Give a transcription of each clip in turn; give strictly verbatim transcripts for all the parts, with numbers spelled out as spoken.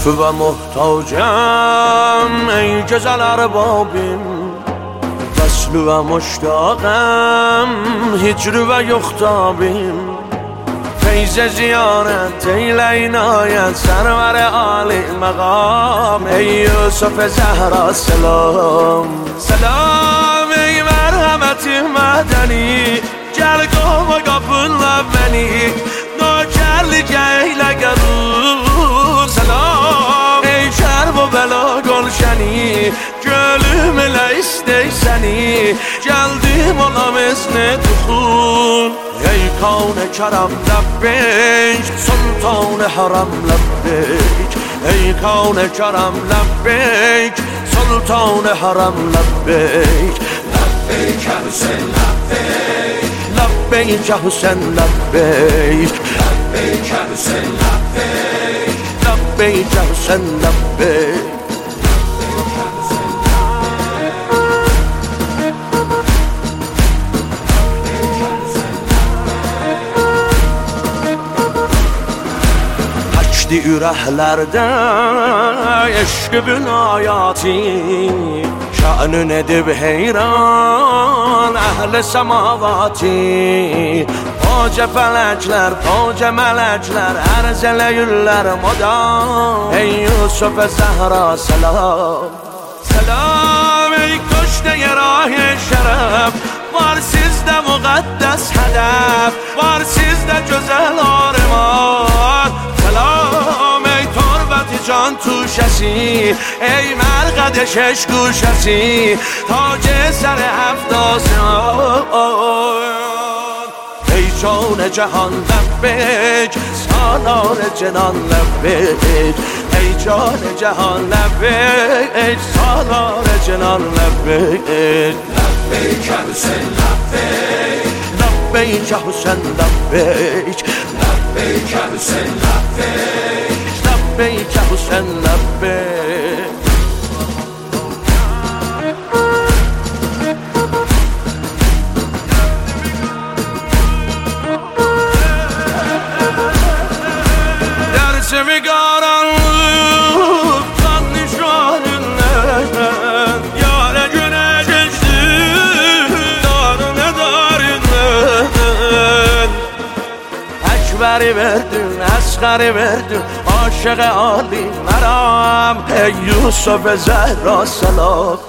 و محتاجم ای جزل اربابیم، وصل و مشتاقم هجر و یختابیم. فیض زیارت ای لینایت سرور عالی مقام، ای یوسف زهرا سلام. سلام ey merhameti madeni, gel qova qapınla beni, nökerlik eyle garur. Selam ey şerb o bela golşeni, gölüm elə istey seni, geldim olam esne dukhul. ey kavne karam lebbeyk, sultan haram lebbeyk, ey kavne karam lebbeyk, sultan haram lebbeyk. Lebbeyk ya Hüseyin lebbeyk, lebbeyk ya Hüseyin lebbeyk, lebbeyk ya Hüseyin lebbeyk, lebbeyk ya Hüseyin lebbeyk. Açdı ürəklərdə eşq binayati, şanın edib heyran əhl-i səmavati. Qoca fələklər, qoca mələklər ərz eləyirlər modam, ey Yusuf Zəhra selam. Selam ey kuştəyə rah-i şərəf, var sizdə müqəddəs hədəf, var sizdə gözəl arman. Selam ey torbəti can tuşəsi, ey mərqəd şeş guşəsi, tac sər həft asman. ey can cahan lebbeyk, salar cenan lebbeyk, ey can cahan lebbeyk, salar cenan lebbeyk. lebbeyk ya Hüseyin lebbeyk, lebbeyk ya Hüseyin lebbeyk, lebbeyk ya Hüseyin lebbeyk, lebbeyk ya Hüseyin lebbeyk. Dersimi karanlık kan nişanından, yâre güne geçti darına darinden. Ekberi verdin, Esgeri verdin, aşık-ı âli meram, ey Yusuf Zehra selam.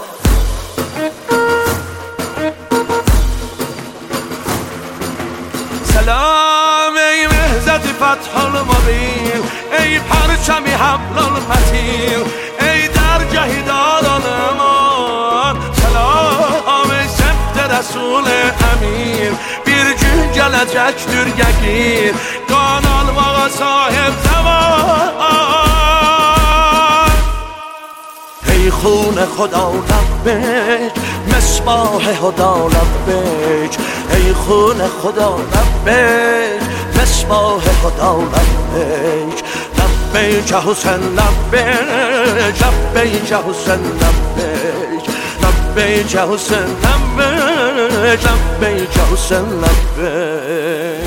Selam ey mehzeti fethul mubin, ey parçami hablul metin, ey dergâh-i daran eman. Selam ey sebt Resul emin, bir gün gelecektir yakin, kan almağa sahip zaman. ey خون خدا لبیک، مصباح هدا لبیک، ای خون خدا لبیک، مصباح خدا لبیک. لبیک حسین لبیک، لبیک حسین لبیک، لبیک حسین لبیک، لبیک حسین لبیک.